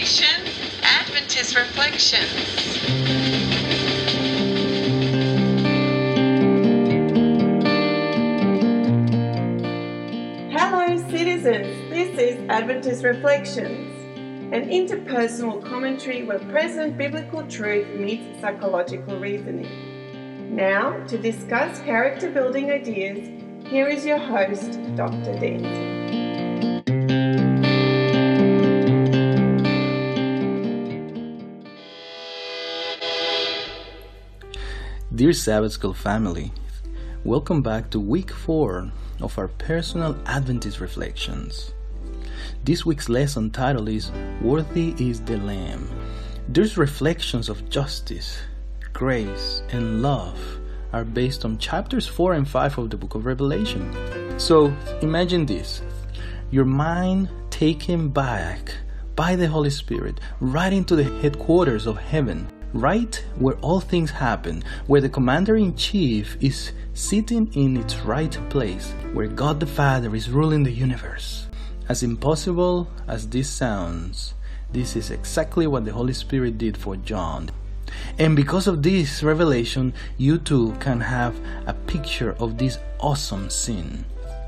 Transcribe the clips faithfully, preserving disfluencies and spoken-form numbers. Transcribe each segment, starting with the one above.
Generation Adventist Reflections. Hello citizens, this is Adventist Reflections, an interpersonal commentary where present biblical truth meets psychological reasoning. Now, to discuss character building ideas, here is your host, Doctor Danzy. Dear Sabbath School family, welcome back to week four of our personal Adventist reflections. This week's lesson title is Worthy is the Lamb. These reflections of justice, grace, and love are based on chapters four and five of the book of Revelation. So imagine this, your mind taken back by the Holy Spirit right into the headquarters of heaven, right where all things happen, where the commander-in-chief is sitting in its right place, where God the Father is ruling the universe. As impossible as this sounds, this is exactly what the Holy Spirit did for John. And because of this revelation, you too can have a picture of this awesome scene.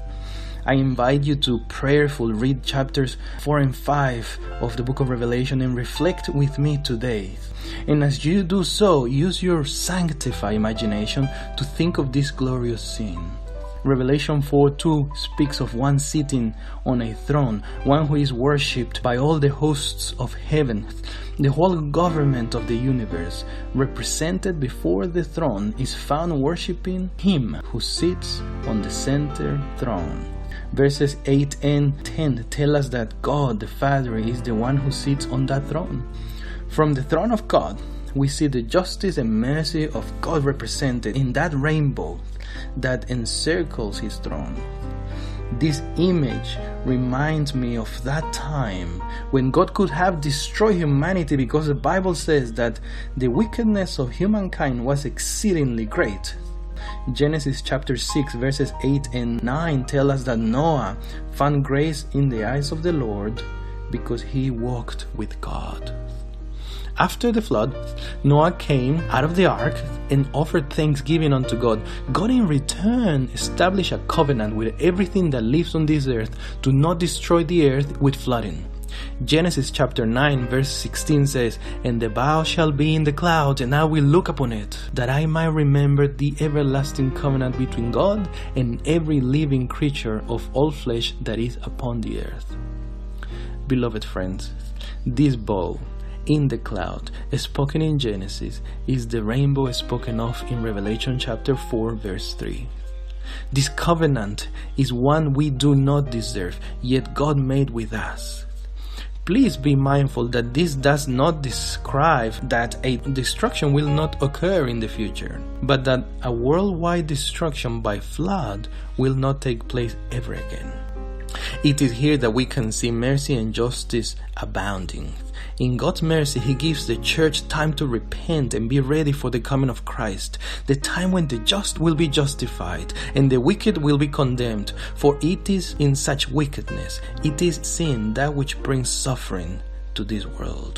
I invite you to prayerfully read chapters four and five of the book of Revelation and reflect with me today. And as you do so, use your sanctified imagination to think of this glorious scene. Revelation four two speaks of one sitting on a throne, one who is worshipped by all the hosts of heaven. The whole government of the universe, represented before the throne, is found worshipping him who sits on the center throne. Verses eight and ten tell us that God the Father is the one who sits on that throne. From the throne of God, we see the justice and mercy of God represented in that rainbow that encircles his throne. This image reminds me of that time when God could have destroyed humanity because the Bible says that the wickedness of humankind was exceedingly great. Genesis chapter six verses eight and nine tell us that Noah found grace in the eyes of the Lord because he walked with God. After the flood, Noah came out of the ark and offered thanksgiving unto God. God in return established a covenant with everything that lives on this earth to not destroy the earth with flooding. Genesis chapter nine verse sixteen says, And the bow shall be in the clouds, and I will look upon it, that I might remember the everlasting covenant between God and every living creature of all flesh that is upon the earth. Beloved friends, this bow in the cloud, spoken in Genesis, is the rainbow spoken of in Revelation chapter four verse three. This covenant is one we do not deserve, yet God made with us. Please be mindful that this does not describe that a destruction will not occur in the future, but that a worldwide destruction by flood will not take place ever again. It is here that we can see mercy and justice abounding. In God's mercy, He gives the church time to repent and be ready for the coming of Christ, the time when the just will be justified and the wicked will be condemned. For it is in such wickedness, it is sin, that which brings suffering to this world.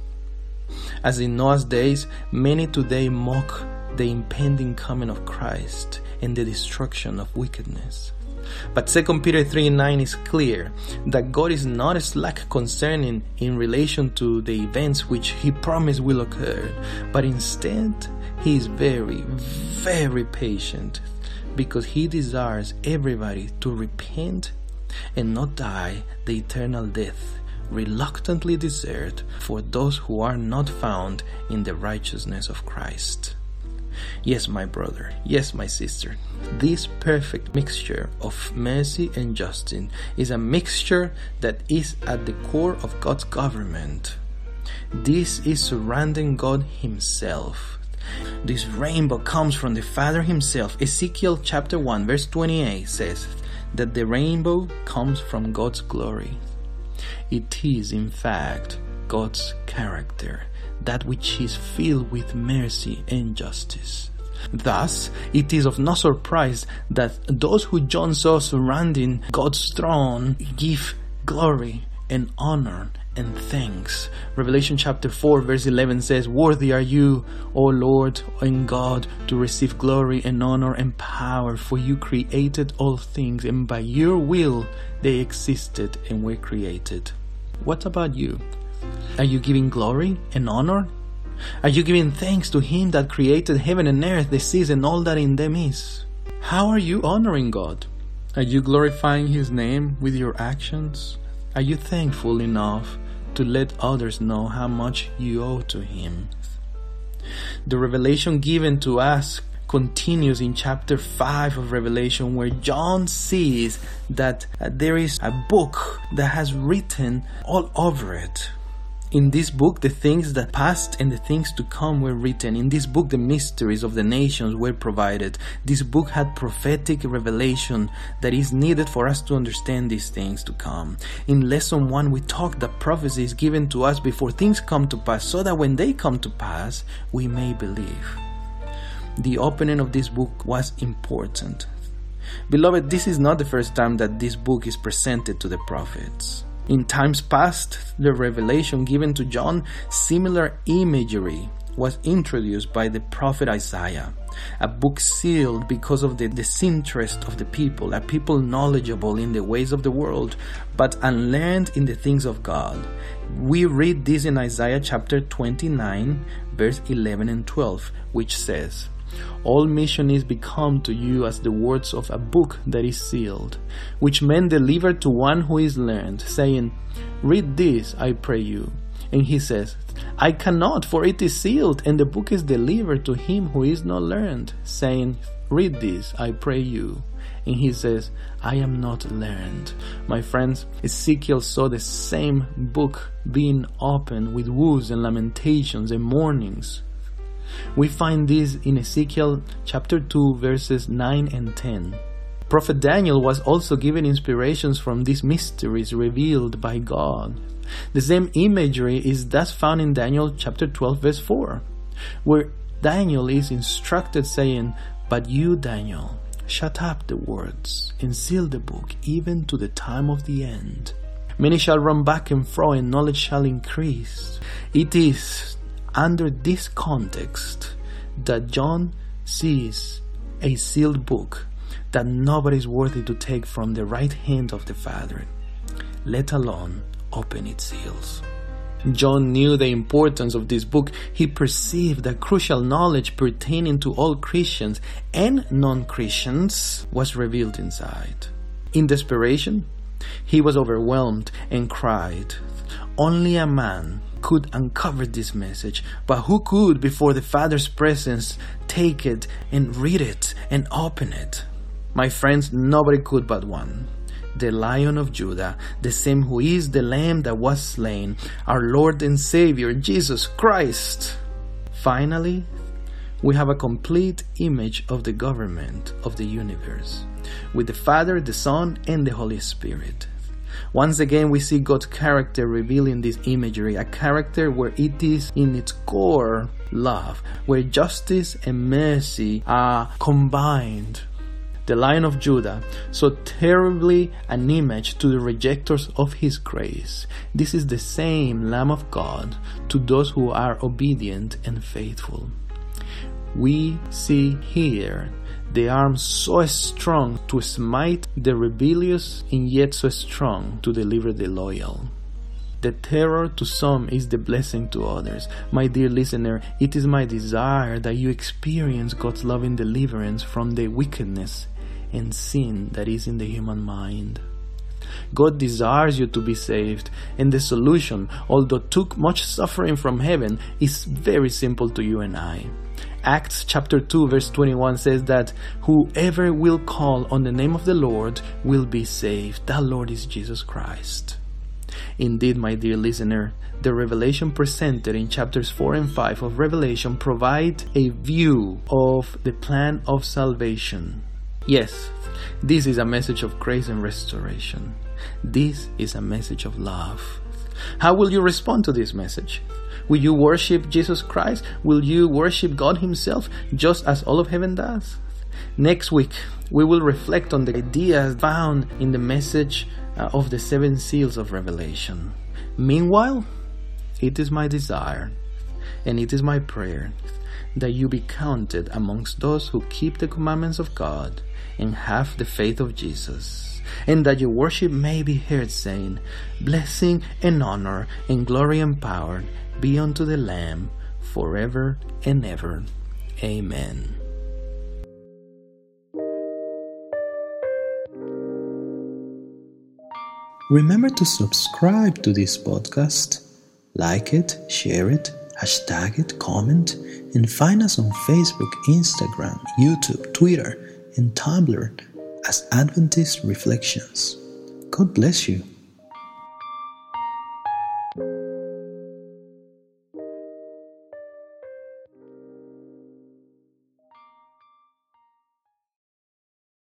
As in Noah's days, many today mock the impending coming of Christ and the destruction of wickedness. But Second Peter three nine is clear that God is not slack concerning in relation to the events which He promised will occur, but instead He is very, very patient because He desires everybody to repent and not die the eternal death reluctantly deserved for those who are not found in the righteousness of Christ. Yes, my brother, yes, my sister, this perfect mixture of mercy and justice is a mixture that is at the core of God's government. This is surrounding God Himself. This rainbow comes from the Father Himself. Ezekiel chapter one verse twenty-eight says that the rainbow comes from God's glory. It is, in fact, God's character, that which is filled with mercy and justice. Thus, it is of no surprise that those who John saw surrounding God's throne give glory and honor and thanks. Revelation chapter four verse eleven says, "Worthy are you, O Lord and God, to receive glory and honor and power, for you created all things, and by your will they existed and were created." What about you? Are you giving glory and honor? Are you giving thanks to Him that created heaven and earth, the seas, and all that in them is? How are you honoring God? Are you glorifying His name with your actions? Are you thankful enough to let others know how much you owe to Him? The revelation given to us continues in chapter five of Revelation, where John sees that there is a book that has written all over it. In this book, the things that passed and the things to come were written. In this book, the mysteries of the nations were provided. This book had prophetic revelation that is needed for us to understand these things to come. In lesson one, we talked that prophecy is given to us before things come to pass, so that when they come to pass, we may believe. The opening of this book was important. Beloved, this is not the first time that this book is presented to the prophets. In times past, the revelation given to John, similar imagery was introduced by the prophet Isaiah. A book sealed because of the disinterest of the people, a people knowledgeable in the ways of the world, but unlearned in the things of God. We read this in Isaiah chapter twenty-nine, verse eleven and twelve, which says, "All mission is become to you as the words of a book that is sealed, which men deliver to one who is learned, saying, Read this, I pray you. And he says, I cannot, for it is sealed, and the book is delivered to him who is not learned, saying, Read this, I pray you. And he says, I am not learned." My friends, Ezekiel saw the same book being opened with woes and lamentations and mournings. We find this in Ezekiel chapter two verses nine and ten. Prophet Daniel was also given inspirations from these mysteries revealed by God. The same imagery is thus found in Daniel chapter twelve verse four, where Daniel is instructed saying, "But you, Daniel, shut up the words and seal the book even to the time of the end. Many shall run back and fro, and knowledge shall increase." It is under this context that John sees a sealed book that nobody is worthy to take from the right hand of the Father, let alone open its seals. John knew the importance of this book. He perceived that crucial knowledge pertaining to all Christians and non-Christians was revealed inside. In desperation, he was overwhelmed and cried. Only a man could uncover this message, but who could, before the Father's presence, take it and read it and open it? My friends, nobody could but one. The Lion of Judah, the same who is the Lamb that was slain, our Lord and Savior, Jesus Christ. Finally, we have a complete image of the government of the universe, with the Father, the Son, and the Holy Spirit. Once again, we see God's character revealed in this imagery, a character where it is in its core love, where justice and mercy are combined. The Lion of Judah, so terribly an image to the rejectors of His grace. This is the same Lamb of God to those who are obedient and faithful. We see here the arm so strong to smite the rebellious, and yet so strong to deliver the loyal. The terror to some is the blessing to others. My dear listener, it is my desire that you experience God's loving deliverance from the wickedness and sin that is in the human mind. God desires you to be saved, and the solution, although took much suffering from heaven, is very simple to you and I. Acts chapter two verse twenty-one says that whoever will call on the name of the Lord will be saved. That Lord is Jesus Christ. Indeed, my dear listener, the revelation presented in chapters four and five of Revelation provide a view of the plan of salvation. Yes, this is a message of grace and restoration. This is a message of love. How will you respond to this message? Will you worship Jesus Christ? Will you worship God Himself just as all of heaven does? Next week, we will reflect on the ideas found in the message uh, of the seven seals of Revelation. Meanwhile, it is my desire and it is my prayer that you be counted amongst those who keep the commandments of God and have the faith of Jesus, and that your worship may be heard saying, blessing and honor and glory and power be unto the Lamb forever and ever. Amen. Remember to subscribe to this podcast, like it, share it, hashtag it, comment, and find us on Facebook, Instagram, YouTube, Twitter, and Tumblr as Adventist Reflections. God bless you.